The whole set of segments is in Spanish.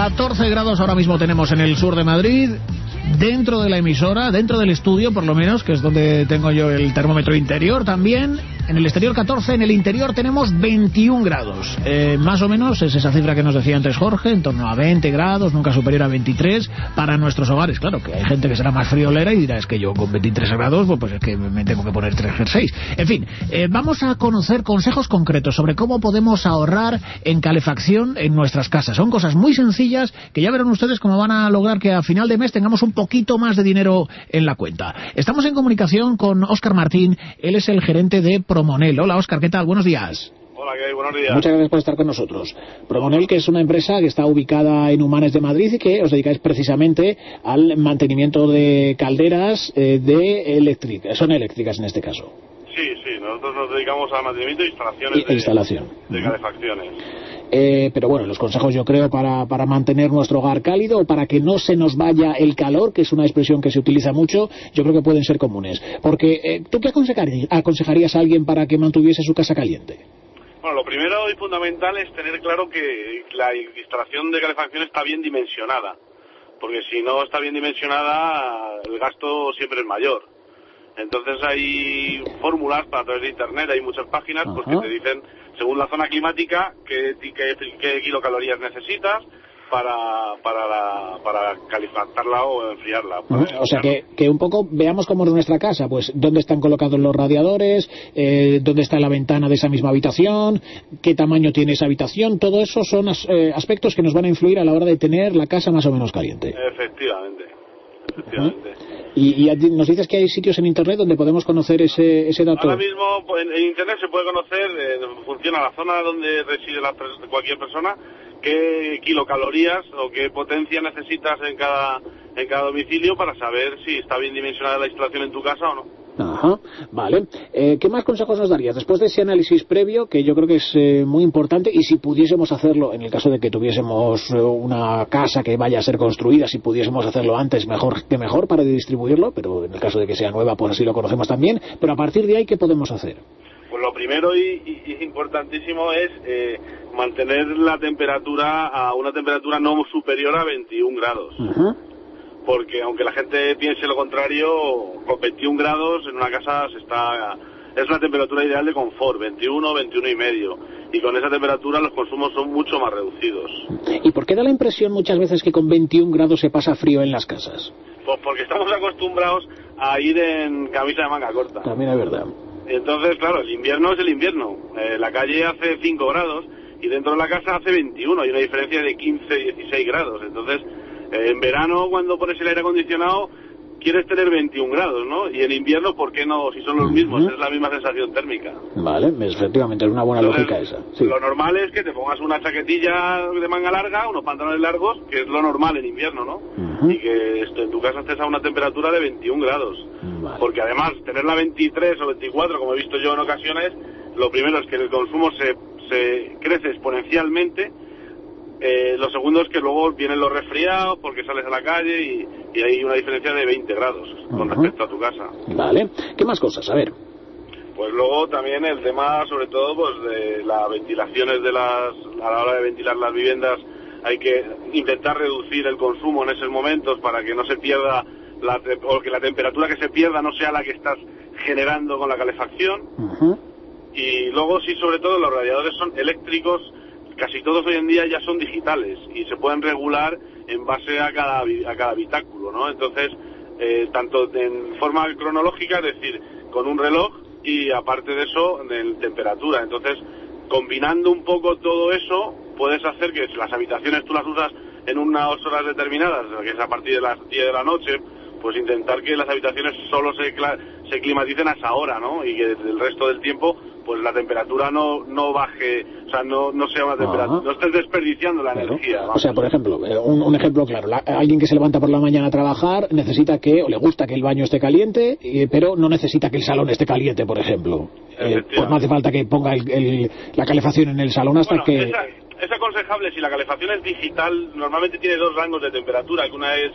14 grados ahora mismo tenemos en el sur de Madrid, dentro de la emisora, dentro del estudio por lo menos, que es donde tengo yo el termómetro interior también. En el exterior 14, en el interior tenemos 21 grados. Más o menos es esa cifra que nos decía antes Jorge, en torno a 20 grados, nunca superior a 23 para nuestros hogares. Claro que hay gente que será más friolera y dirá, es que yo con 23 grados, pues es que me tengo que poner 3 jerseys. En fin, vamos a conocer consejos concretos sobre cómo podemos ahorrar en calefacción en nuestras casas. Son cosas muy sencillas que ya verán ustedes cómo van a lograr que a final de mes tengamos un poquito más de dinero en la cuenta. Estamos en comunicación con Óscar Martín, él es el gerente de Promonel. Hola Óscar, ¿qué tal? Buenos días. Hola, ¿qué hay? Buenos días. Muchas gracias por estar con nosotros. Promonel, que es una empresa que está ubicada en Humanes de Madrid y que os dedicáis precisamente al mantenimiento de calderas son eléctricas en este caso. Sí, nosotros nos dedicamos al mantenimiento de instalaciones de calefacciones. Pero bueno, los consejos yo creo para mantener nuestro hogar cálido o para que no se nos vaya el calor, que es una expresión que se utiliza mucho, yo creo que pueden ser comunes. Porque, ¿tú qué aconsejarías a alguien para que mantuviese su casa caliente? Bueno, lo primero y fundamental es tener claro que la instalación de calefacción está bien dimensionada. Porque si no está bien dimensionada, el gasto siempre es mayor. Entonces hay fórmulas para a través de internet, hay muchas páginas pues, que te dicen, según la zona climática, qué kilocalorías necesitas para calificarla o enfriarla. O sea, que un poco veamos cómo es nuestra casa, pues dónde están colocados los radiadores, dónde está la ventana de esa misma habitación, qué tamaño tiene esa habitación, todo eso son aspectos que nos van a influir a la hora de tener la casa más o menos caliente. Efectivamente. Y nos dices que hay sitios en internet donde podemos conocer ese dato. Ahora mismo en internet se puede conocer, funciona la zona donde reside cualquier persona, qué kilocalorías o qué potencia necesitas en cada domicilio para saber si está bien dimensionada la instalación en tu casa o no. Ajá, vale. ¿Qué más consejos nos darías después de ese análisis previo, que yo creo que es muy importante, y si pudiésemos hacerlo, en el caso de que tuviésemos una casa que vaya a ser construida, si pudiésemos hacerlo antes, mejor que mejor para distribuirlo, pero en el caso de que sea nueva, pues así lo conocemos también, pero a partir de ahí, ¿qué podemos hacer? Pues lo primero y importantísimo es mantener la temperatura a una temperatura no superior a 21 grados. Porque aunque la gente piense lo contrario, con 21 grados en una casa es la temperatura ideal de confort, 21, 21 y medio. Y con esa temperatura los consumos son mucho más reducidos. ¿Y por qué da la impresión muchas veces que con 21 grados se pasa frío en las casas? Pues porque estamos acostumbrados a ir en camisa de manga corta. También es verdad. Entonces, claro, el invierno es el invierno. La calle hace 5 grados y dentro de la casa hace 21. Hay una diferencia de 15, 16 grados. Entonces, en verano, cuando pones el aire acondicionado, quieres tener 21 grados, ¿no? Y en invierno, ¿por qué no? Si son los mismos, es la misma sensación térmica. Vale, efectivamente, es una buena lógica esa. Sí. Lo normal es que te pongas una chaquetilla de manga larga, unos pantalones largos, que es lo normal en invierno, ¿no? Y que en tu casa estés a una temperatura de 21 grados. Vale. Porque además, tenerla 23 o 24, como he visto yo en ocasiones, lo primero es que el consumo se crece exponencialmente. Lo segundo es que luego vienen los resfriados porque sales a la calle y hay una diferencia de 20 grados con respecto a tu casa. Vale. ¿Qué más cosas? A ver. Pues luego también el tema, sobre todo, pues de las ventilaciones a la hora de ventilar las viviendas, hay que intentar reducir el consumo en esos momentos para que no se pierda o que la temperatura que se pierda no sea la que estás generando con la calefacción. Y luego sí, sobre todo, los radiadores son eléctricos. Casi todos hoy en día ya son digitales y se pueden regular en base a cada habitáculo, ¿no? Entonces, tanto en forma cronológica, es decir, con un reloj, y aparte de eso, en temperatura. Entonces, combinando un poco todo eso, puedes hacer que si las habitaciones tú las usas en unas horas determinadas, que es a partir de las 10 de la noche, pues intentar que las habitaciones solo se climaticen a esa hora, ¿no? Y que el resto del tiempo pues la temperatura no baje, o sea, no sea una temperatura, no estés desperdiciando la energía. Vamos. O sea, por ejemplo, un ejemplo claro, alguien que se levanta por la mañana a trabajar necesita o le gusta que el baño esté caliente, pero no necesita que el salón esté caliente, por ejemplo. Pues no hace falta que ponga la calefacción en el salón hasta que... Es aconsejable, si la calefacción es digital, normalmente tiene 2 rangos de temperatura, que una es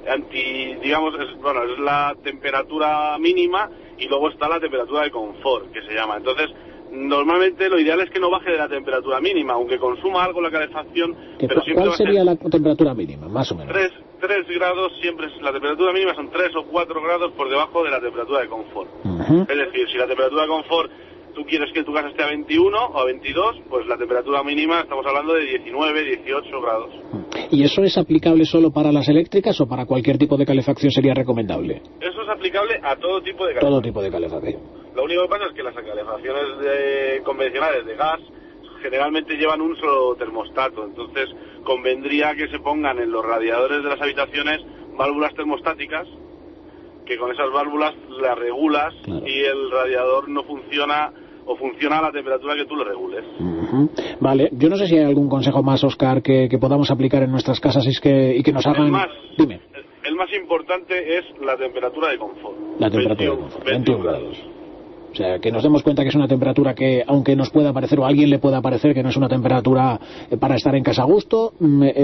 es la temperatura mínima y luego está la temperatura de confort, que se llama. Entonces, Normalmente lo ideal es que no baje de la temperatura mínima, aunque consuma algo la calefacción. Pero ¿Cuál sería la temperatura mínima, más o menos? 3 grados siempre, la temperatura mínima son 3 o 4 grados por debajo de la temperatura de confort. Es decir, si la temperatura de confort tú quieres que tu casa esté a 21 o a 22, pues la temperatura mínima estamos hablando de 19, 18 grados. ¿Y eso es aplicable solo para las eléctricas o para cualquier tipo de calefacción sería recomendable? Eso es aplicable a todo tipo de calefacción. Todo tipo de calefacción. Lo único que pasa es que las calefacciones convencionales de gas generalmente llevan un solo termostato, entonces convendría que se pongan en los radiadores de las habitaciones válvulas termostáticas, que con esas válvulas las regulas, claro, y el radiador no funciona o funciona a la temperatura que tú lo regules. Vale, yo no sé si hay algún consejo más, Óscar, que podamos aplicar en nuestras casas y que nos hagan... Dime. El más importante es la temperatura de confort. La temperatura de confort, 21 grados. O sea, que nos demos cuenta que es una temperatura que, aunque nos pueda parecer, o a alguien le pueda parecer que no es una temperatura para estar en casa a gusto,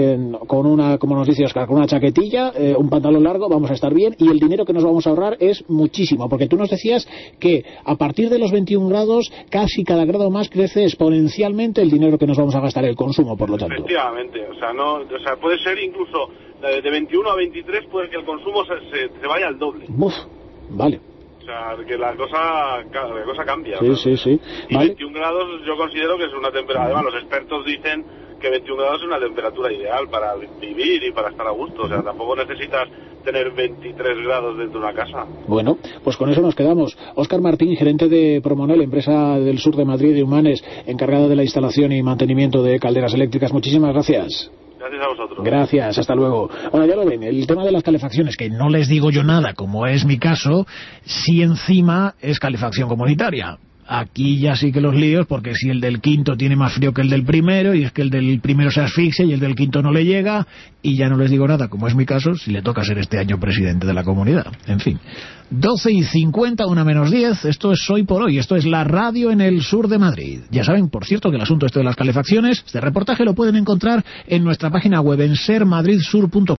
con una, como nos dice Óscar, con una chaquetilla, un pantalón largo, vamos a estar bien, y el dinero que nos vamos a ahorrar es muchísimo, porque tú nos decías que a partir de los 21 grados, casi cada grado más crece exponencialmente el dinero que nos vamos a gastar, el consumo, por lo tanto. Efectivamente, o sea, puede ser incluso de 21 a 23 puede que el consumo se vaya al doble. Vale. O sea, que la cosa cambia. Sí. Y vale. 21 grados yo considero que es una temperatura... Además, los expertos dicen que 21 grados es una temperatura ideal para vivir y para estar a gusto. O sea, tampoco necesitas tener 23 grados dentro de una casa. Bueno, pues con eso nos quedamos. Óscar Martín, gerente de Promonel, empresa del sur de Madrid de Humanes, encargada de la instalación y mantenimiento de calderas eléctricas. Muchísimas gracias. Gracias a vosotros. Gracias, hasta luego. Bueno, ya lo ven, el tema de las calefacciones, que no les digo yo nada, como es mi caso, si encima es calefacción comunitaria. Aquí ya sí que los líos, porque si el del quinto tiene más frío que el del primero, y es que el del primero se asfixia y el del quinto no le llega, y ya no les digo nada, como es mi caso, si le toca ser este año presidente de la comunidad. En fin. 12:50, 1:10, esto es Hoy por Hoy, esto es la radio en el sur de Madrid. Ya saben, por cierto, que el asunto este de las calefacciones, este reportaje lo pueden encontrar en nuestra página web en sermadridsur.com.